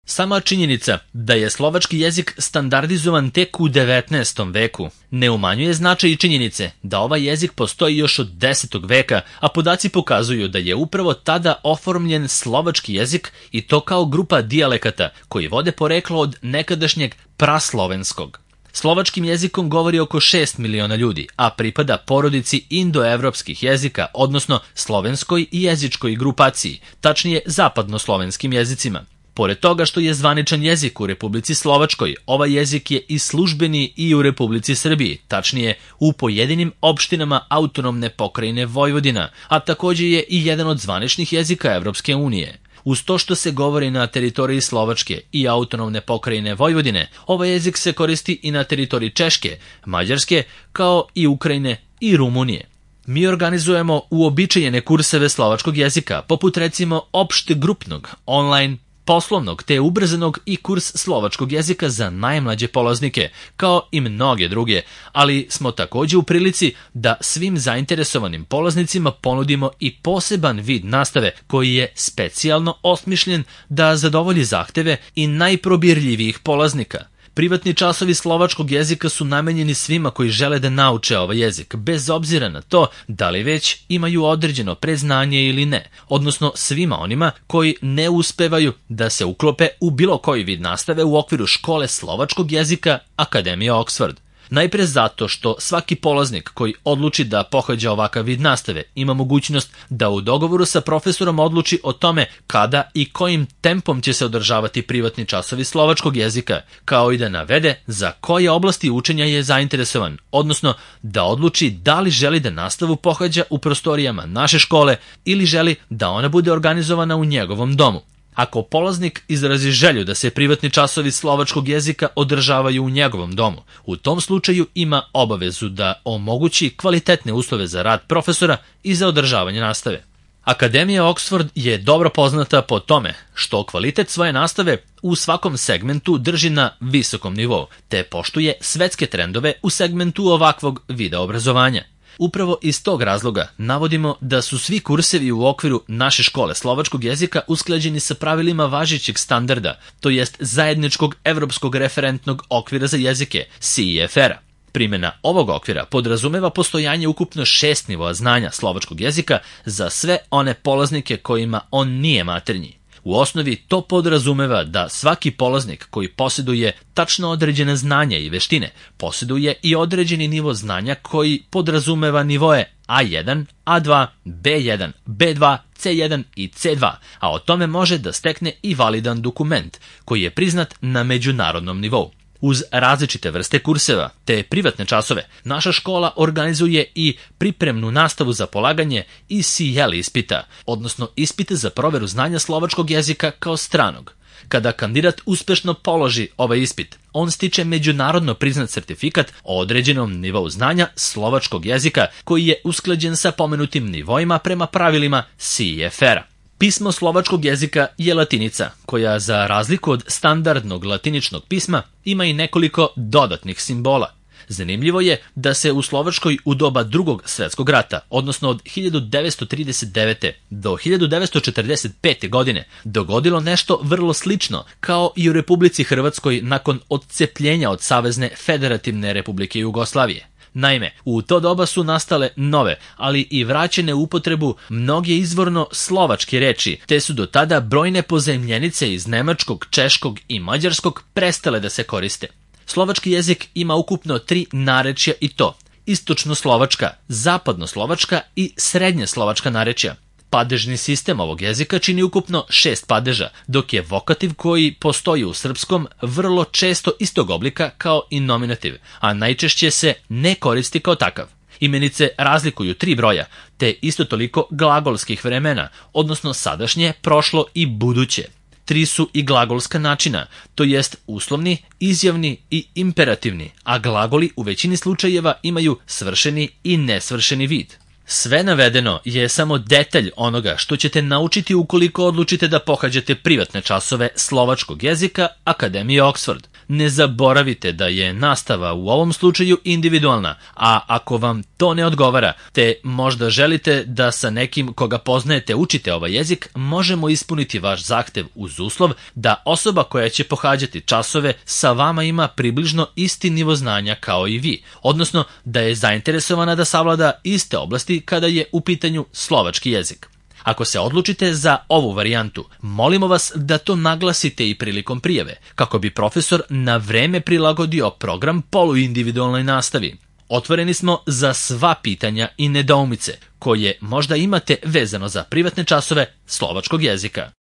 Sama činjenica da je slovački jezik standardizovan tek u 19. veku ne umanjuje značaj činjenice da ovaj jezik postoji još od 10. veka, a podaci pokazuju da je upravo tada oformljen slovački jezik i to kao grupa dijalekata koji vode poreklo od nekadašnjeg praslovenskog. Slovačkim jezikom govori oko 6 miliona ljudi, a pripada porodici indoevropskih jezika, odnosno slovenskoj i jezičkoj grupaciji, tačnije zapadnoslovenskim jezicima. Pored toga što je zvaničan jezik u Republici Slovačkoj, ovaj jezik je i službeni i u Republici Srbiji, tačnije u pojedinim opštinama autonomne pokrajine Vojvodina, a takođe je i jedan od zvaničnih jezika Evropske unije. Uz to što se govori na teritoriji Slovačke i autonomne pokrajine Vojvodine, ovaj jezik se koristi i na teritoriji Češke, Mađarske, kao i Ukrajine i Rumunije. Mi organizujemo uobičajene kurseve slovačkog jezika, poput recimo opštegrupnog, online, poslovnog te ubrzanog i kurs slovačkog jezika za najmlađe polaznike, kao i mnoge druge, ali smo takođe u prilici da svim zainteresovanim polaznicima ponudimo i poseban vid nastave koji je specijalno osmišljen da zadovolji zahteve i najprobirljivijih polaznika. Privatni časovi slovačkog jezika su namenjeni svima koji žele da nauče ovaj jezik, bez obzira na to da li već imaju određeno predznanje ili ne, odnosno svima onima koji ne uspevaju da se uklope u bilo koji vid nastave u okviru škole slovačkog jezika Akademije Oxford. Najpre zato što svaki polaznik koji odluči da pohađa ovakav vid nastave ima mogućnost da u dogovoru sa profesorom odluči o tome kada i kojim tempom će se održavati privatni časovi slovačkog jezika, kao i da navede za koje oblasti učenja je zainteresovan, odnosno da odluči da li želi da nastavu pohađa u prostorijama naše škole ili želi da ona bude organizovana u njegovom domu. Ako polaznik izrazi želju da se privatni časovi slovačkog jezika održavaju u njegovom domu, u tom slučaju ima obavezu da omogući kvalitetne uslove za rad profesora i za održavanje nastave. Akademija Oxford je dobro poznata po tome što kvalitet svoje nastave u svakom segmentu drži na visokom nivou, te poštuje svetske trendove u segmentu ovakvog vida obrazovanja. Upravo iz tog razloga navodimo da su svi kursevi u okviru naše škole slovačkog jezika usklađeni sa pravilima važećeg standarda, to jest zajedničkog evropskog referentnog okvira za jezike, CEFR-a. Primjena ovog okvira podrazumeva postojanje ukupno 6 nivoa znanja slovačkog jezika za sve one polaznike kojima on nije maternji. U osnovi to podrazumeva da svaki polaznik koji posjeduje tačno određene znanja i veštine posjeduje i određeni nivo znanja koji podrazumeva nivoe A1, A2, B1, B2, C1 i C2, a o tome može da stekne i validan dokument koji je priznat na međunarodnom nivou. Uz različite vrste kurseva te privatne časove, naša škola organizuje i pripremnu nastavu za polaganje ECL ispita, odnosno ispite za proveru znanja slovačkog jezika kao stranog. Kada kandidat uspešno položi ovaj ispit, on stiče međunarodno priznat sertifikat o određenom nivou znanja slovačkog jezika koji je usklađen sa pomenutim nivoima prema pravilima CEFR-a. Pismo slovačkog jezika je latinica, koja za razliku od standardnog latiničnog pisma ima i nekoliko dodatnih simbola. Zanimljivo je da se u Slovačkoj u doba Drugog svjetskog rata, odnosno od 1939. do 1945. godine, dogodilo nešto vrlo slično, kao i u Republici Hrvatskoj nakon odcepljenja od Savezne Federativne Republike Jugoslavije. Naime, u to doba su nastale nove, ali i vraćene u upotrebu mnoge izvorno slovačke reči, te su do tada brojne pozajmljenice iz nemačkog, češkog i mađarskog prestale da se koriste. Slovački jezik ima ukupno 3 narečja i to: istočno-slovačka, zapadno-slovačka i srednje-slovačka narečja. Padežni sistem ovog jezika čini ukupno 6 padeža, dok je vokativ koji postoji u srpskom vrlo često istog oblika kao i nominativ, a najčešće se ne koristi kao takav. Imenice razlikuju 3 broja, te isto toliko glagolskih vremena, odnosno sadašnje, prošlo i buduće. 3 su i glagolska načina, to jest uslovni, izjavni i imperativni, a glagoli u većini slučajeva imaju svršeni i nesvršeni vid. Sve navedeno je samo detalj onoga što ćete naučiti ukoliko odlučite da pohađate privatne časove slovačkog jezika Akademije Oxford. Ne zaboravite da je nastava u ovom slučaju individualna, a ako vam to ne odgovara, te možda želite da sa nekim koga poznajete učite ovaj jezik, možemo ispuniti vaš zahtev uz uslov da osoba koja će pohađati časove sa vama ima približno isti nivo znanja kao i vi, odnosno da je zainteresovana da savlada iste oblasti kada je u pitanju slovački jezik. Ako se odlučite za ovu varijantu, molimo vas da to naglasite i prilikom prijave, kako bi profesor na vreme prilagodio program poluindividualnoj nastavi. Otvoreni smo za sva pitanja i nedoumice koje možda imate vezano za privatne časove slovačkog jezika.